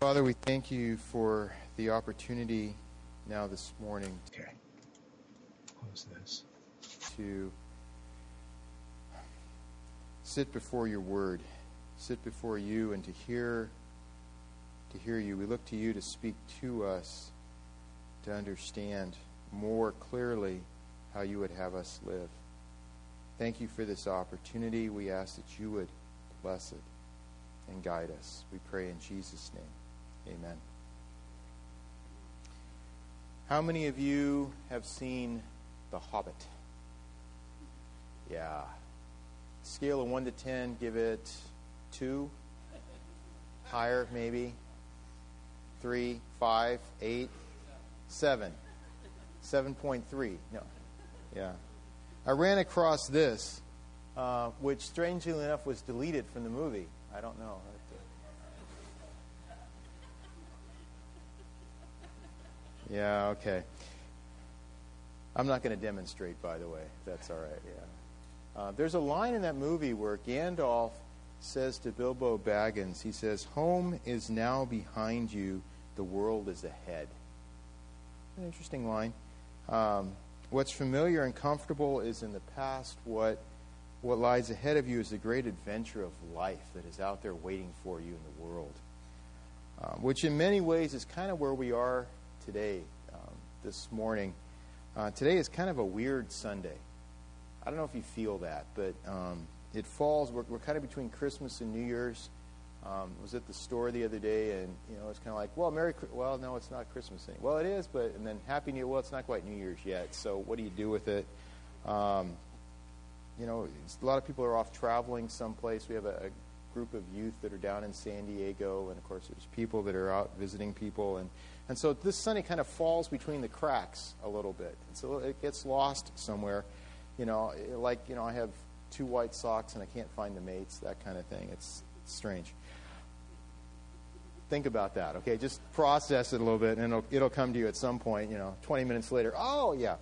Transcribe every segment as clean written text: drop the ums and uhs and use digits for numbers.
Father, we thank you for the opportunity now this morning Close this. to sit before your word, sit before you and to hear you. We look to you to speak to us, to understand more clearly how you would have us live. Thank you for this opportunity. We ask that you would bless it and guide us. We pray in Jesus' name. Amen. How many of you have seen The Hobbit? Yeah. Scale of 1 to 10, give it 2. Higher, maybe. 3, 5, 8, 7. 7.3. No. Yeah. I ran across this, which strangely enough was deleted from the movie. I don't know. Yeah, okay. I'm not going to demonstrate, by the way, if that's all right. Yeah. There's a line in that movie where Gandalf says to Bilbo Baggins, he says, "Home is now behind you, the world is ahead." An interesting line. What's familiar and comfortable is in the past. What lies ahead of you is the great adventure of life that is out there waiting for you in the world. Which in many ways is kind of where we are today, this morning. Today is kind of a weird Sunday. I don't know if you feel that, but it falls. We're kind of between Christmas and New Year's. I was at the store the other day, and it's kind of like, well, well, no, it's not Christmas anymore. Well, it is, and then Happy New Year. Well, it's not quite New Year's yet. So what do you do with it? A lot of people are off traveling someplace. We have a group of youth that are down in San Diego, and of course there's people that are out visiting people, and so this Sunday kind of falls between the cracks a little bit, and so it gets lost somewhere. I have 2 white socks and I can't find the mates, that kind of thing. It's strange. Think about that, okay? Just process it a little bit, and it'll come to you at some point. 20 minutes later. Oh yeah.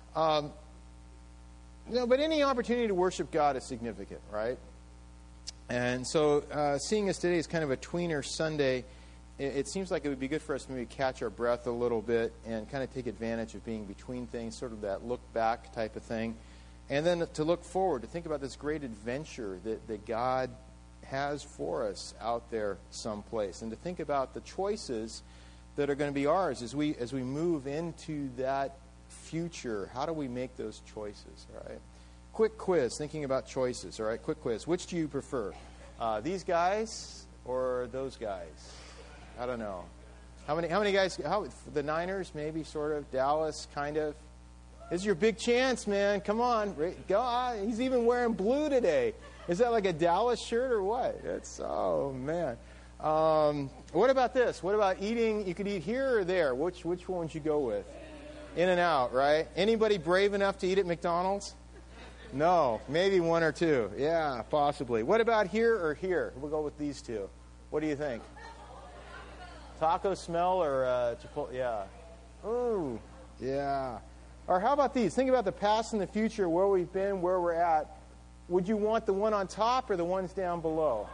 But any opportunity to worship God is significant, right? And so seeing us today is kind of a tweener Sunday. It seems like it would be good for us to maybe catch our breath a little bit and kind of take advantage of being between things, sort of that look back type of thing. And then to look forward, to think about this great adventure that God has for us out there someplace. And to think about the choices that are going to be ours as we move into that future. How do we make those choices, all right? Quick quiz, thinking about choices, all right? Quick quiz. Which do you prefer? These guys or those guys? I don't know. How many guys? The Niners, maybe, sort of. Dallas, kind of. This is your big chance, man. Come on. Go on. He's even wearing blue today. Is that like a Dallas shirt or what? Oh, man. What about this? What about eating? You could eat here or there. Which one would you go with? In-N-Out, right? Anybody brave enough to eat at McDonald's? No, maybe 1 or 2. Yeah, possibly. What about here or here? We'll go with these 2. What do you think? Taco smell or Chipotle? Yeah. Ooh, yeah. Or how about these? Think about the past and the future, where we've been, where we're at. Would you want the one on top or the ones down below?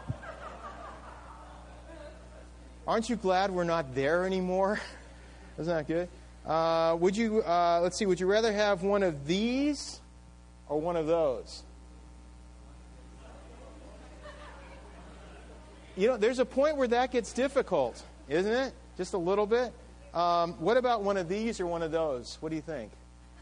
Aren't you glad we're not there anymore? Isn't that good? Would you rather have one of these or one of those? There's a point where that gets difficult, isn't it? Just a little bit. What about one of these or one of those? What do you think?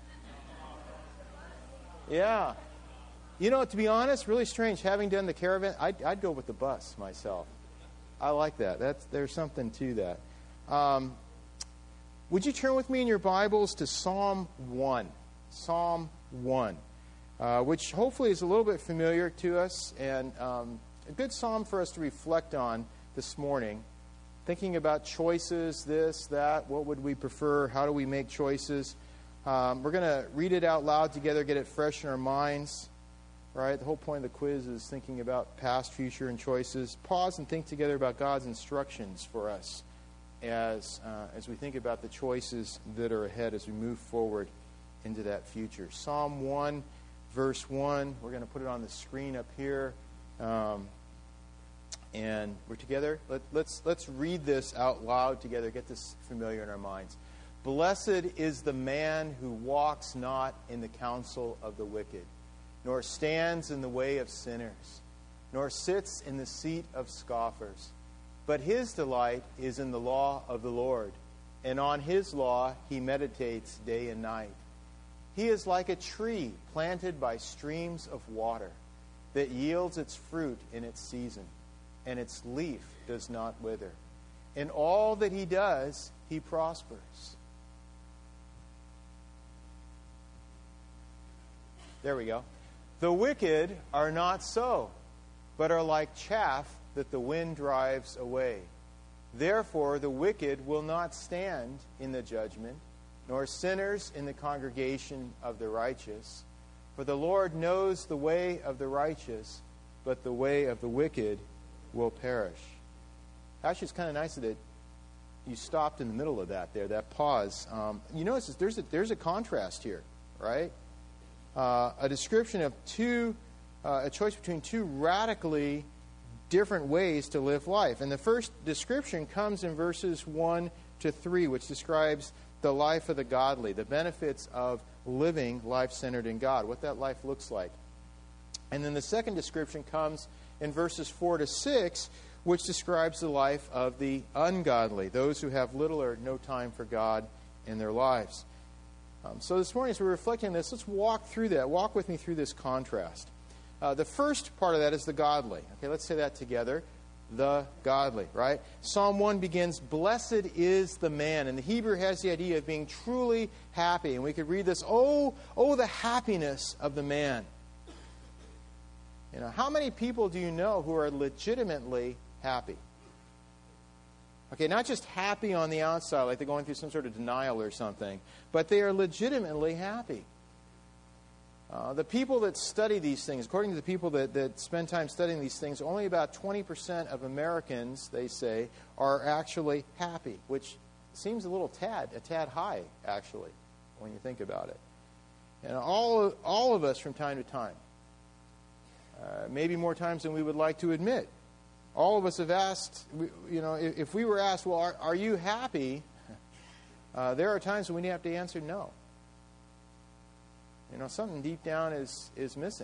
Yeah. To be honest, really strange. Having done the caravan, I'd go with the bus myself. I like that. There's something to that. Would you turn with me in your Bibles to Psalm 1? Psalm 1, which hopefully is a little bit familiar to us, and a good psalm for us to reflect on this morning. Thinking about choices, this, that, what would we prefer, how do we make choices. We're going to read it out loud together, get it fresh in our minds. Right? The whole point of the quiz is thinking about past, future, and choices. Pause and think together about God's instructions for us as we think about the choices that are ahead as we move forward into that future. Psalm 1, verse 1. We're going to put it on the screen up here. And we're together. Let's read this out loud together. Get this familiar in our minds. Blessed is the man who walks not in the counsel of the wicked, nor stands in the way of sinners, nor sits in the seat of scoffers. But his delight is in the law of the Lord, and on his law he meditates day and night. He is like a tree planted by streams of water that yields its fruit in its season, and its leaf does not wither. In all that he does, he prospers. There we go. The wicked are not so, but are like chaff that the wind drives away. Therefore, the wicked will not stand in the judgment, nor sinners in the congregation of the righteous. For the Lord knows the way of the righteous, but the way of the wicked will perish. Actually, it's kind of nice that you stopped in the middle of that there, that pause. You notice there's a contrast here, right? A description of a choice between two radically different ways to live life. And the first description comes in verses 1 to 3, which describes the life of the godly, the benefits of living life centered in God, what that life looks like. And then the second description comes in verses 4 to 6, which describes the life of the ungodly, those who have little or no time for God in their lives. So this morning, as we're reflecting on this, let's walk through that. Walk with me through this contrast. The first part of that is the godly. Okay, let's say that together. The godly, right? Psalm 1 begins, "Blessed is the man." And the Hebrew has the idea of being truly happy. And we could read this, oh, the happiness of the man. You know, how many people do you know who are legitimately happy? Okay, not just happy on the outside, like they're going through some sort of denial or something, but they are legitimately happy. The people that study these things, according to the people that spend time studying these things, only about 20% of Americans, they say, are actually happy, which seems a tad high, actually, when you think about it. And all of us from time to time, maybe more times than we would like to admit, all of us have asked, if we were asked, well, are you happy? There are times when we have to answer no. Something deep down is missing.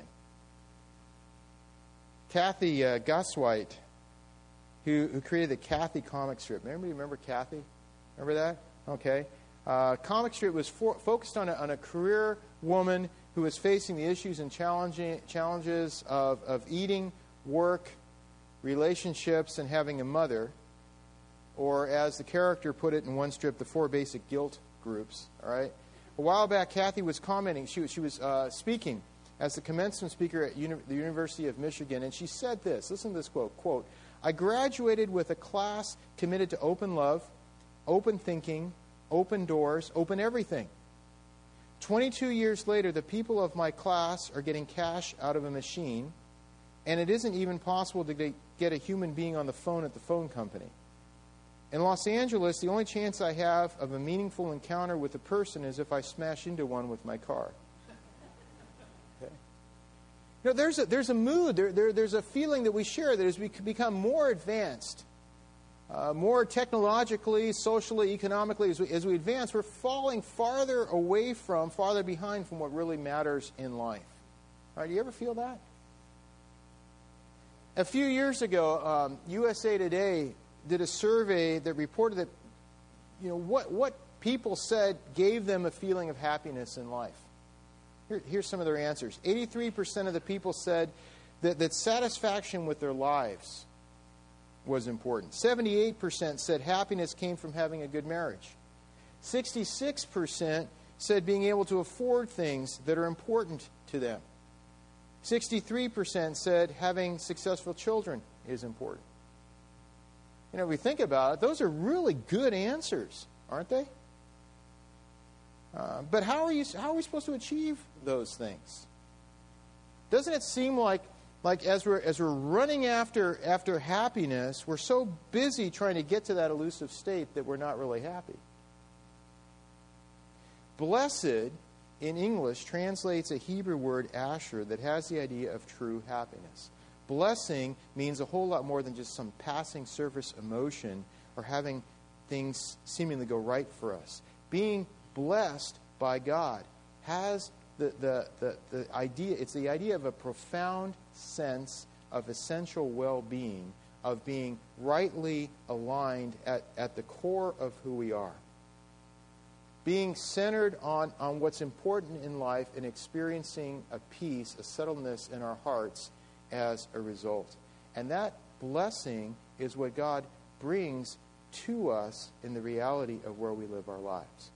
Kathy Gusweit, who created the Kathy comic strip. Anybody remember Kathy? Remember that? Okay. Comic strip was focused on a career woman who was facing the issues and challenges of eating, work, relationships, and having a mother, or as the character put it in one strip, the 4 basic guilt groups. All right. A while back, Kathy was commenting. She was speaking as the commencement speaker at the University of Michigan, and she said this. Listen to this quote. Quote, "I graduated with a class committed to open love, open thinking, open doors, open everything. 22 years later, the people of my class are getting cash out of a machine, and it isn't even possible to get a human being on the phone at the phone company. In Los Angeles, the only chance I have of a meaningful encounter with a person is if I smash into one with my car." Okay. There's a mood, there's a feeling that we share that as we become more advanced, more technologically, socially, economically, as we advance, we're falling farther behind from what really matters in life. All right, do you ever feel that? A few years ago, USA Today did a survey that reported that, what people said gave them a feeling of happiness in life. Here's some of their answers. 83% of the people said that satisfaction with their lives was important. 78% said happiness came from having a good marriage. 66% said being able to afford things that are important to them. 63% said having successful children is important. If we think about it, those are really good answers, aren't they? But how are we supposed to achieve those things? Doesn't it seem like as we're running after happiness, we're so busy trying to get to that elusive state that we're not really happy? Blessed in English translates a Hebrew word, asher, that has the idea of true happiness. Blessing means a whole lot more than just some passing surface emotion or having things seemingly go right for us. Being blessed by God has the idea, it's the idea of a profound sense of essential well-being, of being rightly aligned at the core of who we are. Being centered on what's important in life and experiencing a peace, a settledness in our hearts as a result. And that blessing is what God brings to us in the reality of where we live our lives.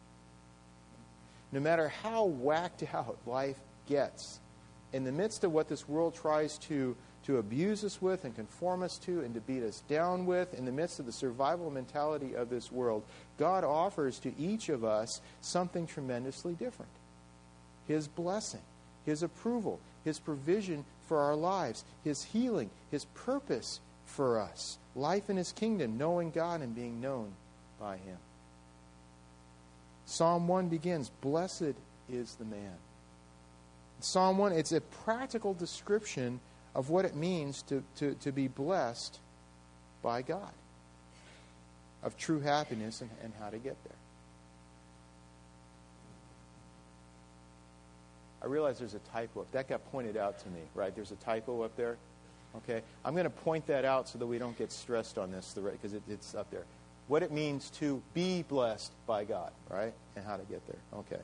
No matter how whacked out life gets, in the midst of what this world tries to abuse us with and conform us to and to beat us down with, in the midst of the survival mentality of this world, God offers to each of us something tremendously different. His blessing, His approval, His provision for our lives, His healing, His purpose for us, life in His kingdom, knowing God and being known by Him. Psalm 1 begins, "Blessed is the man." Psalm 1, it's a practical description of what it means to be blessed by God, of true happiness and how to get there. I realize there's a typo up. That got pointed out to me, right? There's a typo up there. Okay? I'm going to point that out so that we don't get stressed on this because it's up there. What it means to be blessed by God, right? And how to get there. Okay.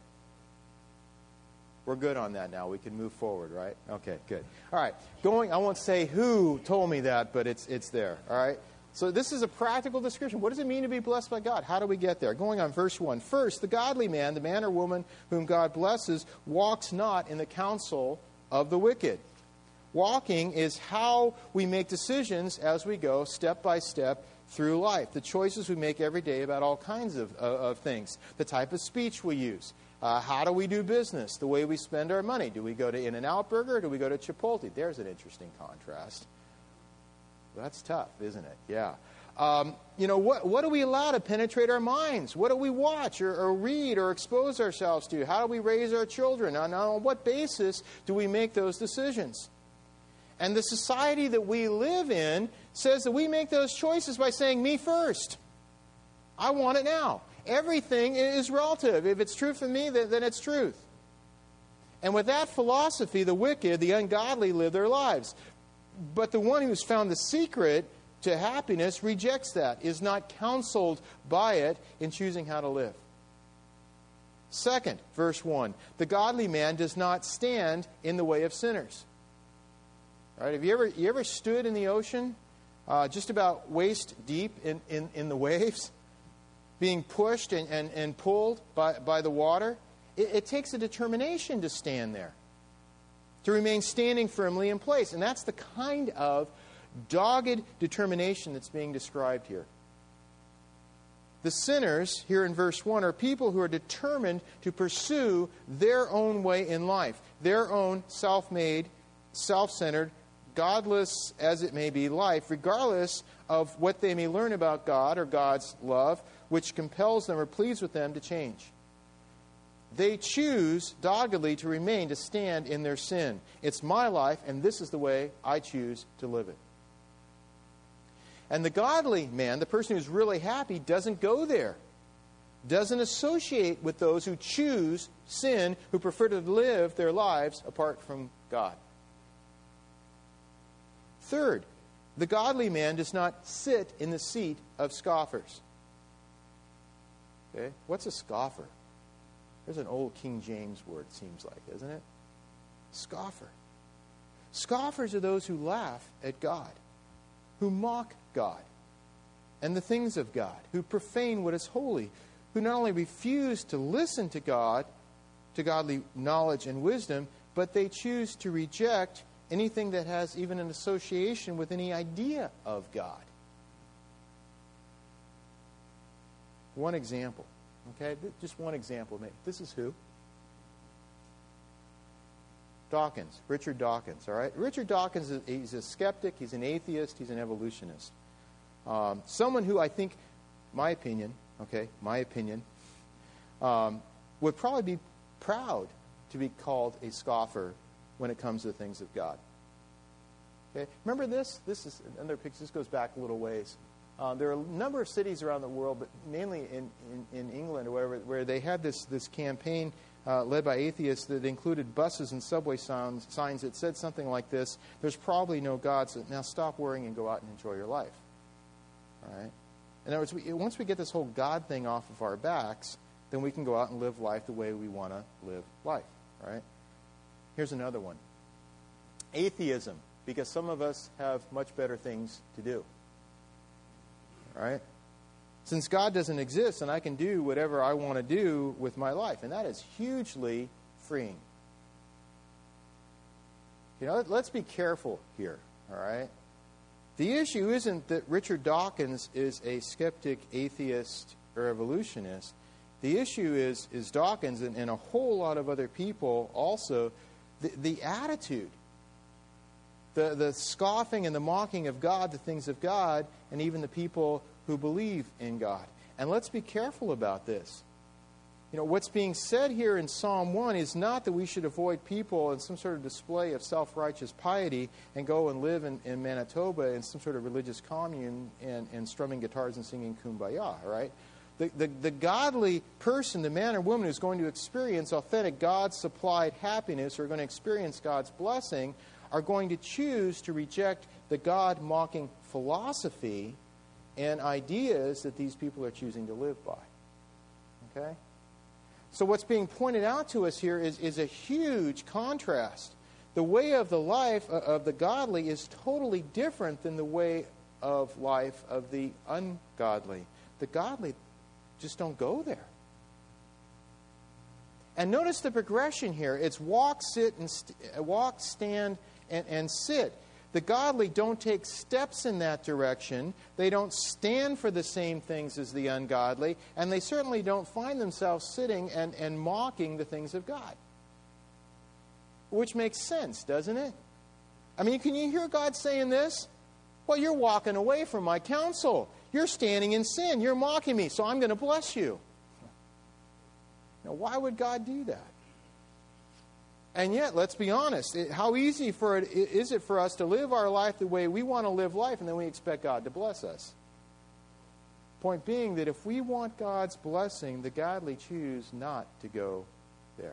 We're good on that now. We can move forward, right? Okay, good. All right. I won't say who told me that, but it's there. All right? So this is a practical description. What does it mean to be blessed by God? How do we get there? Going on, verse 1. "First, the godly man, the man or woman whom God blesses, walks not in the counsel of the wicked." Walking is how we make decisions as we go step by step through life. The choices we make every day about all kinds of things. The type of speech we use. How do we do business? The way we spend our money. Do we go to In-N-Out Burger or do we go to Chipotle? There's an interesting contrast. That's tough, isn't it? Yeah. What do we allow to penetrate our minds? What do we watch or read or expose ourselves to? How do we raise our children? On what basis do we make those decisions? And the society that we live in says that we make those choices by saying, me first. I want it now. Everything is relative. If it's true for me, then it's truth. And with that philosophy, the wicked, the ungodly live their lives. But the one who's found the secret to happiness rejects that, is not counseled by it in choosing how to live. Second, verse 1, "The godly man does not stand in the way of sinners." Right? Have you ever stood in the ocean, just about waist deep in the waves, being pushed and pulled by the water? It takes a determination to stand there, to remain standing firmly in place. And that's the kind of dogged determination that's being described here. The sinners, here in verse 1, are people who are determined to pursue their own way in life, their own self-made, self-centered, godless as it may be life, regardless of what they may learn about God or God's love, which compels them or pleads with them to change. They choose doggedly to remain, to stand in their sin. It's my life, and this is the way I choose to live it. And the godly man, the person who's really happy, doesn't go there. Doesn't associate with those who choose sin, who prefer to live their lives apart from God. Third, the godly man does not sit in the seat of scoffers. Okay? What's a scoffer? There's an old King James word, seems like, isn't it? Scoffer. Scoffers are those who laugh at God, who mock God and the things of God, who profane what is holy, who not only refuse to listen to God, to godly knowledge and wisdom, but they choose to reject anything that has even an association with any idea of God. One example. Okay, just one example. This is who? Dawkins, Richard Dawkins, all right? Richard Dawkins, he's a skeptic, he's an atheist, he's an evolutionist. Someone who I think, my opinion, would probably be proud to be called a scoffer when it comes to the things of God. Okay, remember this? This is another picture. This goes back a little ways. There are a number of cities around the world, but mainly in England or wherever, where they had this campaign led by atheists that included buses and subway signs that said something like this: "There's probably no God, so now stop worrying and go out and enjoy your life." All right? In other words, once we get this whole God thing off of our backs, then we can go out and live life the way we want to live life. Right? Here's another one: atheism, because some of us have much better things to do. Right? Since God doesn't exist, and I can do whatever I want to do with my life, and that is hugely freeing. You know, let's be careful here, all right? The issue isn't that Richard Dawkins is a skeptic, atheist, or evolutionist. The issue is Dawkins and a whole lot of other people also, the attitude, the scoffing and the mocking of God, the things of God, and even the people who believe in God. And let's be careful about this. You know, what's being said here in Psalm 1 is not that we should avoid people in some sort of display of self-righteous piety and go and live in Manitoba in some sort of religious commune and strumming guitars and singing Kumbaya, right? The godly person, the man or woman who's going to experience authentic God-supplied happiness or going to experience God's blessing are going to choose to reject the God-mocking philosophy and ideas that these people are choosing to live by. Okay? So what's being pointed out to us here is a huge contrast. The way of the life of the godly is totally different than the way of life of the ungodly. The godly just don't go there. And notice the progression here. It's walk, sit, and walk, stand, and sit. The godly don't take steps in that direction. They don't stand for the same things as the ungodly. And they certainly don't find themselves sitting and mocking the things of God. Which makes sense, doesn't it? I mean, can you hear God saying this? Well, you're walking away from my counsel. You're standing in sin. You're mocking me, so I'm going to bless you. Now, why would God do that? And yet, let's be honest, how easy is it for us to live our life the way we want to live life and then we expect God to bless us? Point being that if we want God's blessing, the godly choose not to go there.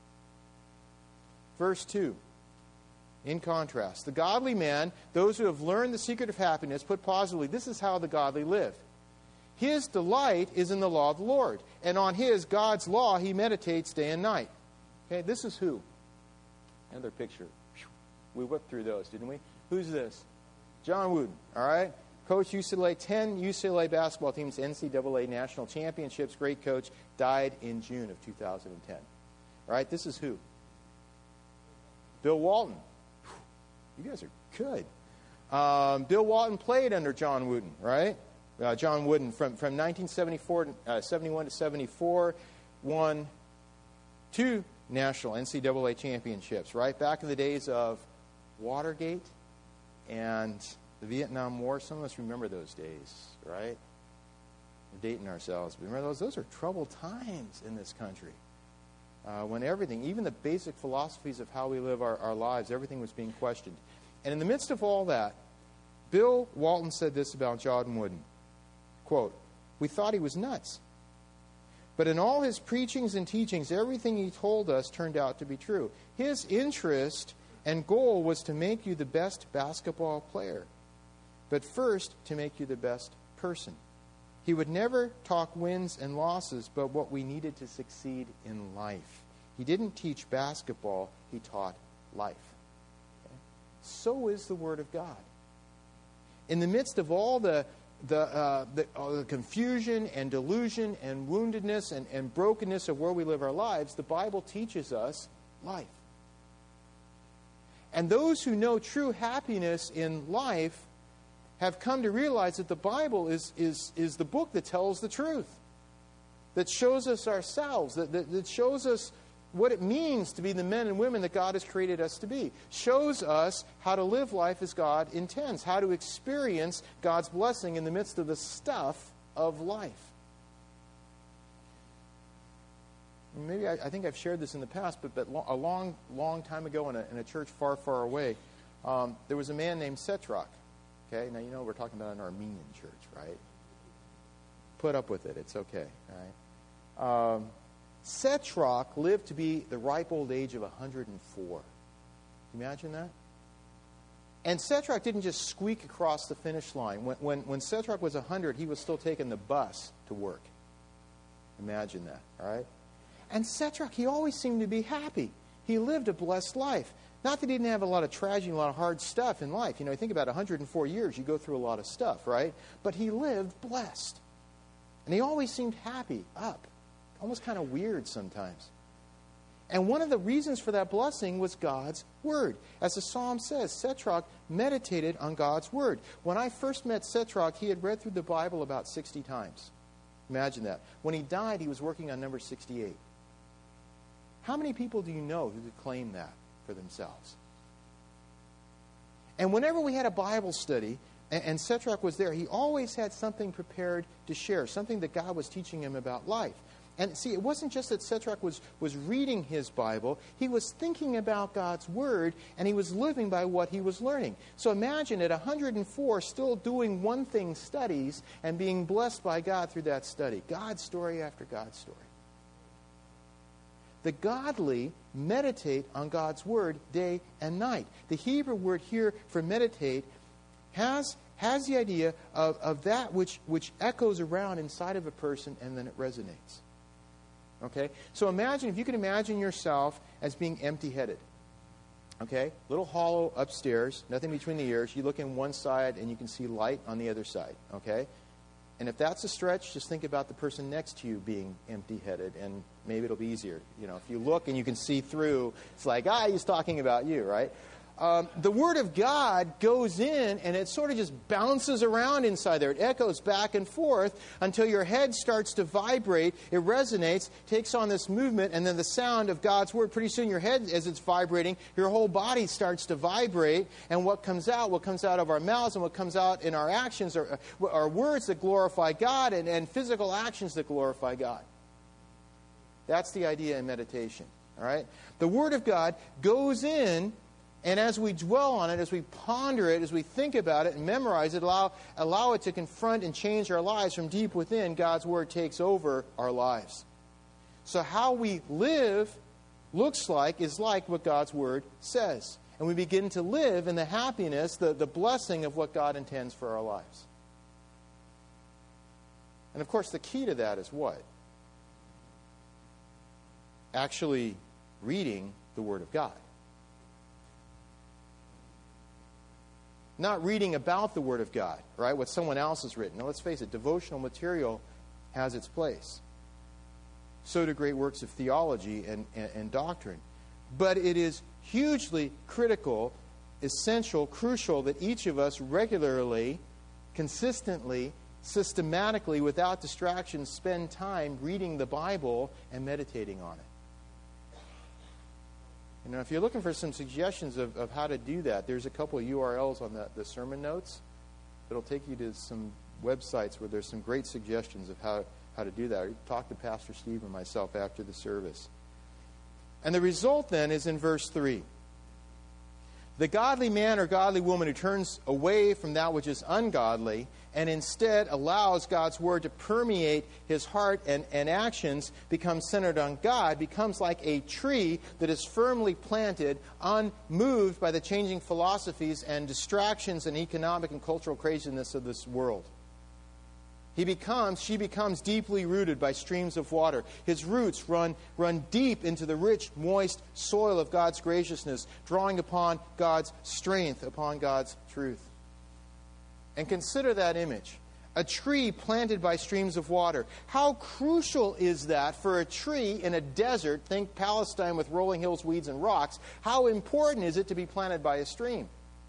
Verse 2, in contrast, the godly man, those who have learned the secret of happiness, put positively, this is how the godly live. His delight is in the law of the Lord, and on God's law, he meditates day and night. Okay, this is who? Another picture. We whipped through those, didn't we? Who's this? John Wooden, all right? Coach UCLA, 10 UCLA basketball teams, NCAA national championships, great coach, died in June of 2010. All right, this is who? Bill Walton. You guys are good. Bill Walton played under John Wooden, right? John Wooden, from 1971 to 74, won 2 national NCAA championships, right? Back in the days of Watergate and the Vietnam War. Some of us remember those days, right? We're dating ourselves. But remember those are troubled times in this country. When everything, even the basic philosophies of how we live our lives, everything was being questioned. And in the midst of all that, Bill Walton said this about John Wooden. Quote, "We thought he was nuts. But in all his preachings and teachings, everything he told us turned out to be true. His interest and goal was to make you the best basketball player, but first to make you the best person. He would never talk wins and losses, but what we needed to succeed in life. He didn't teach basketball, he taught life." Okay? So is the Word of God. In the midst of all the confusion and delusion and woundedness and brokenness of where we live our lives, the Bible teaches us life. And those who know true happiness in life have come to realize that the Bible is the book that tells the truth, that shows us ourselves, that shows us what it means to be the men and women that God has created us to be, shows us how to live life as God intends, how to experience God's blessing in the midst of the stuff of life. Maybe I think I've shared this in the past, but a long time ago in a church far, far away, There was a man named Setrach. Okay, now you know we're talking about an Armenian church, right? Put up with it. It's okay, all right? Setrach lived to be the ripe old age of 104. Can you imagine that? And Setrach didn't just squeak across the finish line. When Setrach was 100, he was still taking the bus to work. Imagine that, all right? And Setrach, he always seemed to be happy. He lived a blessed life. Not that he didn't have a lot of tragedy, a lot of hard stuff in life. You know, you think about 104 years, you go through a lot of stuff, right? But he lived blessed. And he always seemed happy, up. Almost kind of weird sometimes. And one of the reasons for that blessing was God's Word. As the Psalm says, Setrach meditated on God's Word. When I first met Setrach, he had read through the Bible about 60 times. Imagine that. When he died, he was working on number 68. How many people do you know who could claim that for themselves? And whenever we had a Bible study, and Setrach was there, he always had something prepared to share, something that God was teaching him about life. And see, it wasn't just that Setrach was reading his Bible. He was thinking about God's Word, and he was living by what he was learning. So imagine at 104, still doing one thing, studies, and being blessed by God through that study. God's story after God's story. The godly meditate on God's Word day and night. The Hebrew word here for meditate has the idea of that which echoes around inside of a person and then it resonates. Okay? So imagine, if you can imagine yourself as being empty-headed. Okay? Little hollow upstairs, nothing between the ears. You look in one side and you can see light on the other side. Okay? And if that's a stretch, just think about the person next to you being empty-headed, and maybe it'll be easier. You know, if you look and you can see through, it's like, he's talking about you, right? The Word of God goes in, and it sort of just bounces around inside there. It echoes back and forth until your head starts to vibrate. It resonates, takes on this movement, and then the sound of God's Word. Pretty soon your head, as it's vibrating, your whole body starts to vibrate. And what comes out of our mouths and what comes out in our actions are words that glorify God and physical actions that glorify God. That's the idea in meditation. All right? The Word of God goes in, and as we dwell on it, as we ponder it, as we think about it and memorize it, allow it to confront and change our lives from deep within, God's Word takes over our lives. So how we live is like what God's Word says. And we begin to live in the happiness, the blessing of what God intends for our lives. And of course, the key to that is what? Actually reading the Word of God. Not reading about the Word of God, right? What someone else has written. Now, let's face it, devotional material has its place. So do great works of theology and doctrine. But it is hugely critical, essential, crucial that each of us regularly, consistently, systematically, without distractions, spend time reading the Bible and meditating on it. You know, if you're looking for some suggestions of how to do that, there's a couple of URLs on the sermon notes that'll take you to some websites where there's some great suggestions of how to do that. Or you talk to Pastor Steve or myself after the service. And the result then is in verse 3. The godly man or godly woman who turns away from that which is ungodly and instead allows God's Word to permeate his heart and actions, becomes centered on God, becomes like a tree that is firmly planted, unmoved by the changing philosophies and distractions and economic and cultural craziness of this world. She becomes deeply rooted by streams of water. His roots run deep into the rich, moist soil of God's graciousness, drawing upon God's strength, upon God's truth. And consider that image. A tree planted by streams of water. How crucial is that for a tree in a desert? Think Palestine with rolling hills, weeds, and rocks. How important is it to be planted by a stream?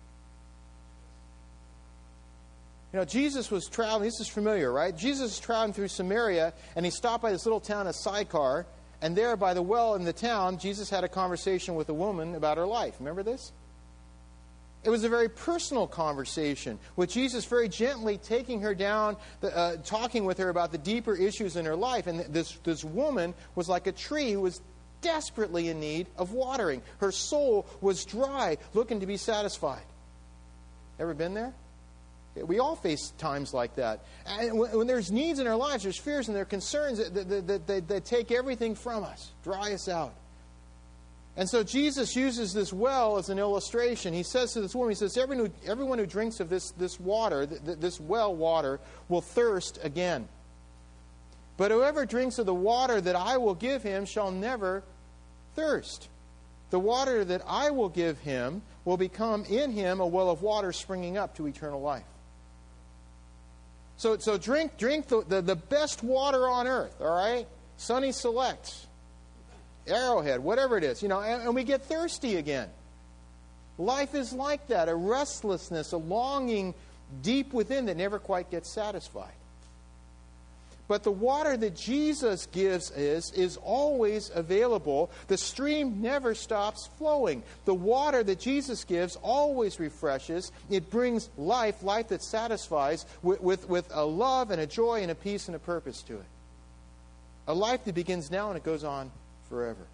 You know, Jesus was traveling, this is familiar, right? Jesus was traveling through Samaria, and he stopped by this little town of Sychar, and there by the well in the town, Jesus had a conversation with a woman about her life. Remember this? It was a very personal conversation, with Jesus very gently taking her down, talking with her about the deeper issues in her life. And this woman was like a tree who was desperately in need of watering. Her soul was dry, looking to be satisfied. Ever been there? We all face times like that. And when there's needs in our lives, there's fears and there are concerns that take everything from us, dry us out. And so Jesus uses this well as an illustration. He says to this woman, he says, everyone who drinks of this water, this well water, will thirst again. But whoever drinks of the water that I will give him shall never thirst. The water that I will give him will become in him a well of water springing up to eternal life. So drink the best water on earth, all right? Sunny Select, Arrowhead, whatever it is, and we get thirsty again. Life is like that, a restlessness, a longing deep within that never quite gets satisfied. But the water that Jesus gives is always available. The stream never stops flowing. The water that Jesus gives always refreshes. It brings life that satisfies with a love and a joy and a peace and a purpose to it. A life that begins now and it goes on forever.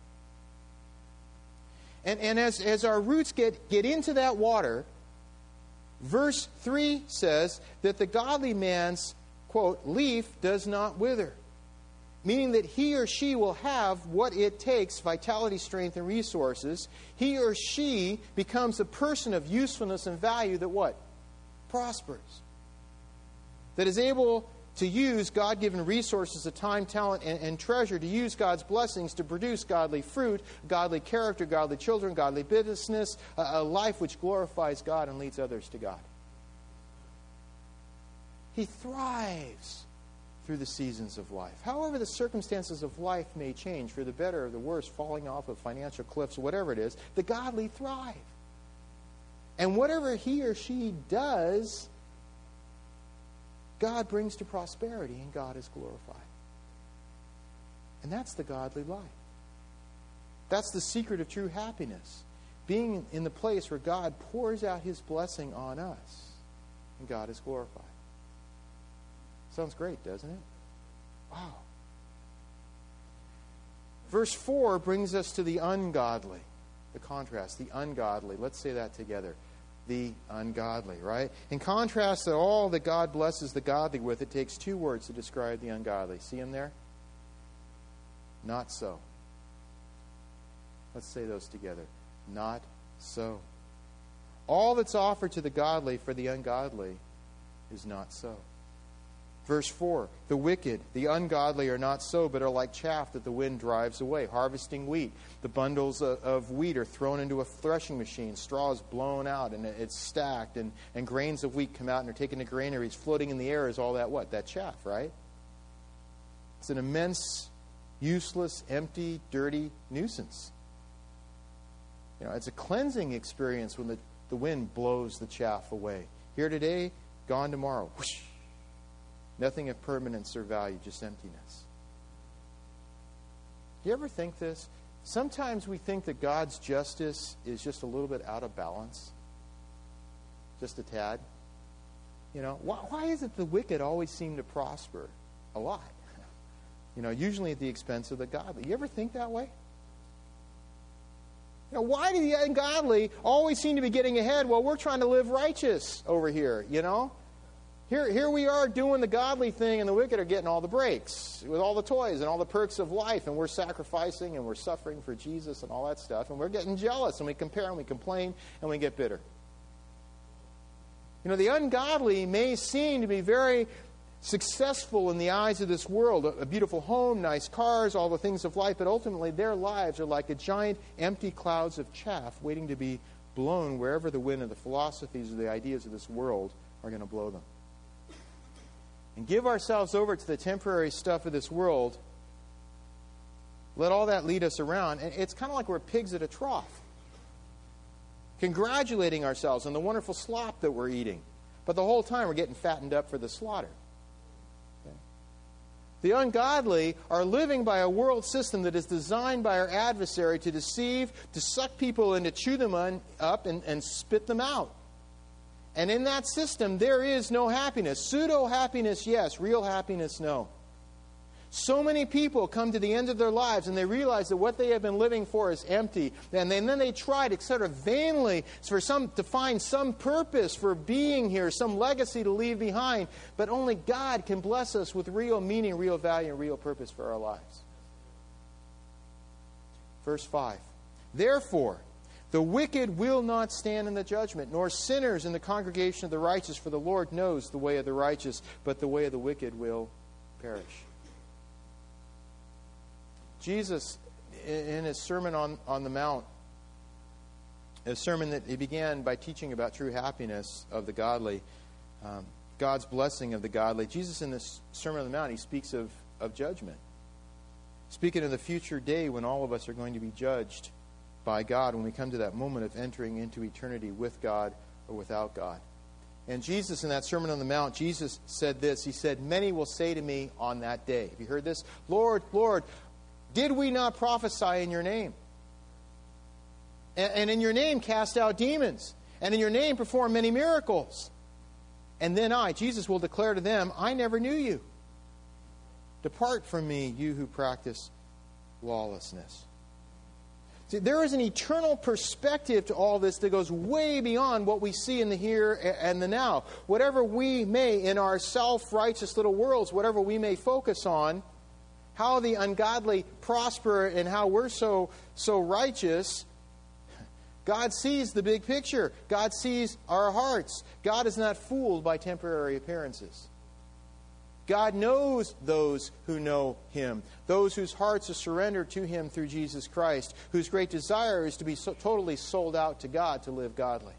And as our roots get into that water, verse 3 says that the godly man's, quote, leaf does not wither. Meaning that he or she will have what it takes, vitality, strength, and resources. He or she becomes a person of usefulness and value that what? Prospers. That is able to use God-given resources of time, talent, and treasure, to use God's blessings to produce godly fruit, godly character, godly children, godly business, a life which glorifies God and leads others to God. He thrives through the seasons of life. However the circumstances of life may change, for the better or the worse, falling off of financial cliffs, whatever it is, the godly thrive. And whatever he or she does, God brings to prosperity and God is glorified. And that's the godly life. That's the secret of true happiness. Being in the place where God pours out his blessing on us and God is glorified. Sounds great, doesn't it? Wow. Verse 4 brings us to the ungodly. The contrast, the ungodly. Let's say that together. The ungodly, right? In contrast to all that God blesses the godly with, it takes two words to describe the ungodly. See them there? Not so. Let's say those together. Not so. All that's offered to the godly for the ungodly is not so. Verse 4, the wicked, the ungodly are not so, but are like chaff that the wind drives away. Harvesting wheat. The bundles of wheat are thrown into a threshing machine. Straw is blown out and it's stacked. And grains of wheat come out and are taken to granaries. Floating in the air is all that what? That chaff, right? It's an immense, useless, empty, dirty nuisance. It's a cleansing experience when the wind blows the chaff away. Here today, gone tomorrow. Whoosh. Nothing of permanence or value, just emptiness. Do you ever think this? Sometimes we think that God's justice is just a little bit out of balance. Just a tad. Why is it the wicked always seem to prosper a lot? Usually at the expense of the godly. You ever think that way? Why do the ungodly always seem to be getting ahead while we're trying to live righteous over here, Here we are doing the godly thing, and the wicked are getting all the breaks with all the toys and all the perks of life, and we're sacrificing and we're suffering for Jesus and all that stuff, and we're getting jealous, and we compare and we complain and we get bitter. The ungodly may seem to be very successful in the eyes of this world, a beautiful home, nice cars, all the things of life, but ultimately their lives are like a giant empty clouds of chaff waiting to be blown wherever the wind of the philosophies or the ideas of this world are going to blow them. And give ourselves over to the temporary stuff of this world, let all that lead us around. And it's kind of like we're pigs at a trough, congratulating ourselves on the wonderful slop that we're eating. But the whole time we're getting fattened up for the slaughter. Okay? The ungodly are living by a world system that is designed by our adversary to deceive, to suck people in, to chew them up and spit them out. And in that system, there is no happiness. Pseudo-happiness, yes. Real happiness, no. So many people come to the end of their lives and they realize that what they have been living for is empty. And then they tried, etc., vainly to find some purpose for being here, some legacy to leave behind. But only God can bless us with real meaning, real value, and real purpose for our lives. Verse 5. Therefore, the wicked will not stand in the judgment, nor sinners in the congregation of the righteous, for the Lord knows the way of the righteous, but the way of the wicked will perish. Jesus, in his Sermon on the Mount, a sermon that he began by teaching about true happiness of the godly, God's blessing of the godly, Jesus in this Sermon on the Mount, he speaks of judgment. Speaking of the future day when all of us are going to be judged by God, when we come to that moment of entering into eternity with God or without God. And Jesus, in that Sermon on the Mount, Jesus said this. He said, "Many will say to me on that day," have you heard this? "Lord, Lord, did we not prophesy in your name? And in your name cast out demons? And in your name perform many miracles? And then I," Jesus will declare to them, "I never knew you. Depart from me, you who practice lawlessness." See, there is an eternal perspective to all this that goes way beyond what we see in the here and the now. Whatever we may, in our self-righteous little worlds, whatever we may focus on, how the ungodly prosper and how we're so righteous, God sees the big picture. God sees our hearts. God is not fooled by temporary appearances. God knows those who know Him, those whose hearts are surrendered to Him through Jesus Christ, whose great desire is to be totally sold out to God to live godly.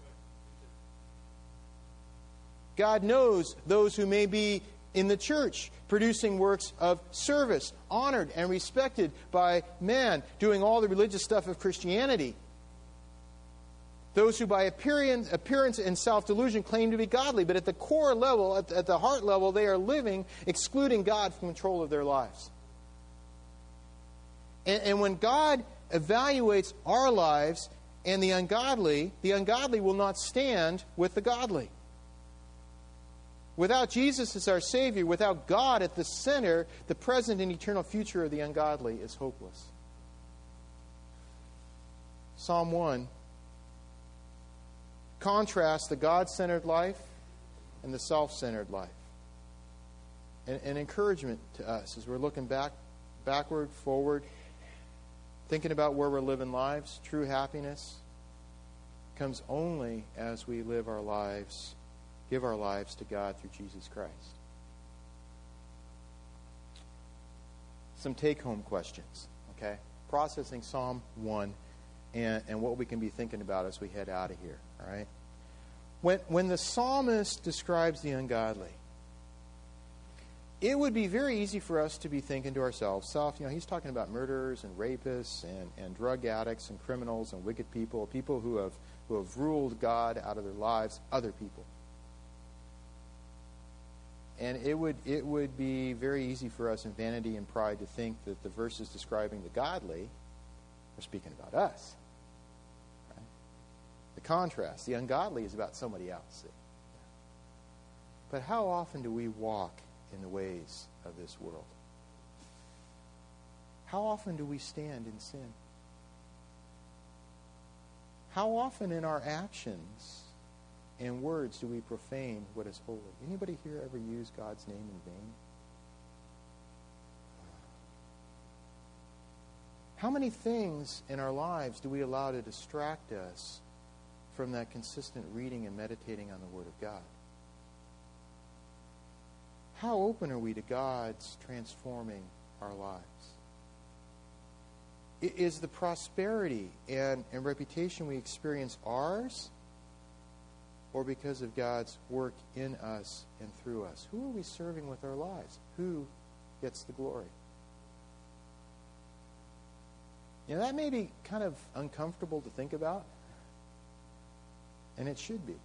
God knows those who may be in the church, producing works of service, honored and respected by man, doing all the religious stuff of Christianity. Those who by appearance and self-delusion claim to be godly, but at the core level, at the heart level, they are living, excluding God from control of their lives. And when God evaluates our lives and the ungodly will not stand with the godly. Without Jesus as our Savior, without God at the center, the present and eternal future of the ungodly is hopeless. Psalm 1 contrasts the God-centered life and the self-centered life. An encouragement to us as we're looking backward, forward, thinking about where we're living lives. True happiness comes only as we live our lives, give our lives to God through Jesus Christ. Some take-home questions, okay? Processing Psalm 1 and what we can be thinking about as we head out of here, all right? When the psalmist describes the ungodly, it would be very easy for us to be thinking to ourselves, he's talking about murderers and rapists and drug addicts and criminals and wicked people who have ruled God out of their lives, other people. And it would be very easy for us in vanity and pride to think that the verses describing the godly are speaking about us. Right? The contrast, the ungodly is about somebody else. See? But how often do we walk in the ways of this world? How often do we stand in sin? How often in our actions and words do we profane what is holy? Anybody here ever use God's name in vain? How many things in our lives do we allow to distract us from that consistent reading and meditating on the Word of God? How open are we to God's transforming our lives? Is the prosperity and reputation we experience ours, or because of God's work in us and through us? Who are we serving with our lives? Who gets the glory? That may be kind of uncomfortable to think about, and it should be.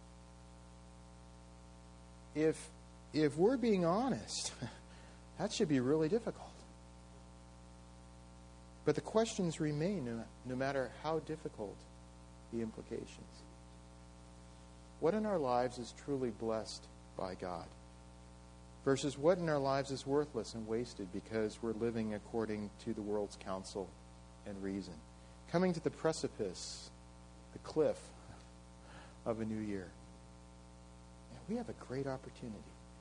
If we're being honest, that should be really difficult. But the questions remain no matter how difficult the implications. What in our lives is truly blessed by God? versus what in our lives is worthless and wasted because we're living according to the world's counsel and reason. Coming to the precipice, the cliff of a new year. And we have a great opportunity.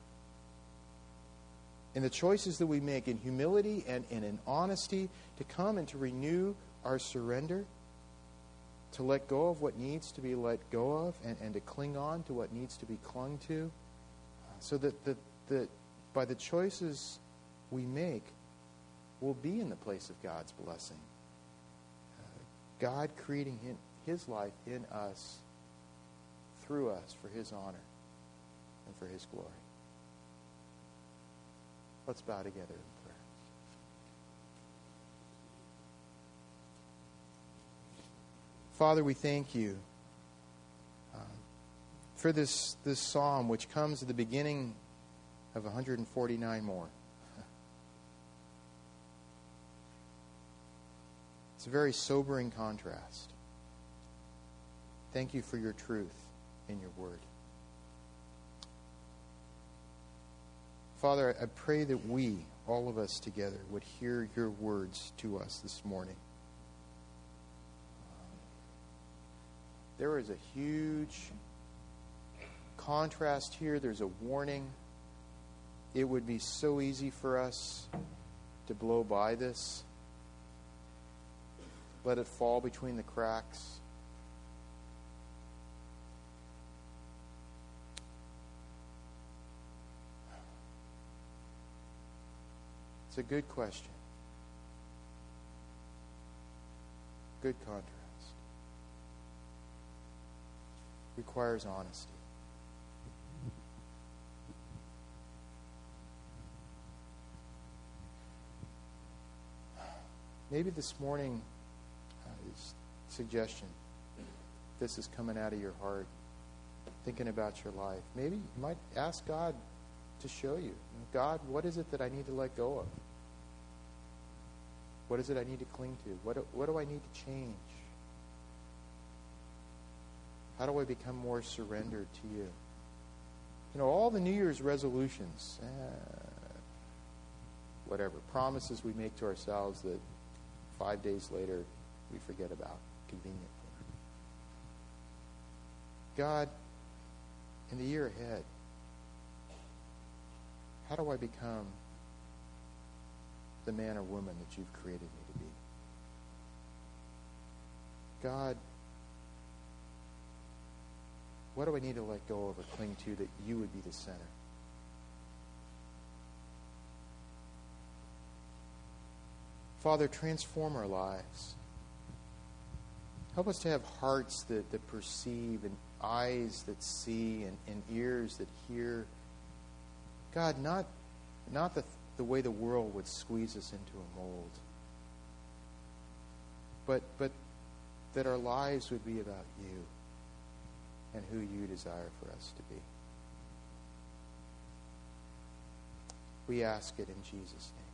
In the choices that we make, in humility and in honesty, to come and to renew our surrender, to let go of what needs to be let go of, and to cling on to what needs to be clung to, so that by the choices we make, we'll be in the place of God's blessing. God creating His life in us, through us, for His honor and for His glory. Let's bow together in prayer. Father, we thank you for this psalm, which comes at the beginning of 149 more. It's a very sobering contrast. Thank you for your truth in your word. Father, I pray that we, all of us together, would hear your words to us this morning. There is a huge contrast here. There's a warning. It would be so easy for us to blow by this. Let it fall between the cracks. It's a good question. Good contrast. Requires honesty. Maybe this morning, suggestion, this is coming out of your heart, thinking about your life. Maybe you might ask God to show you. God, what is it that I need to let go of? What is it I need to cling to? What do I need to change? How do I become more surrendered to you? You know, all the New Year's resolutions, whatever, promises we make to ourselves that 5 days later we forget about conveniently. God, in the year ahead, how do I become the man or woman that you've created me to be? God, what do I need to let go of or cling to that you would be the center? Father, transform our lives. Help us to have hearts that perceive and eyes that see and ears that hear. God, not the way the world would squeeze us into a mold, but that our lives would be about you and who you desire for us to be. We ask it in Jesus' name.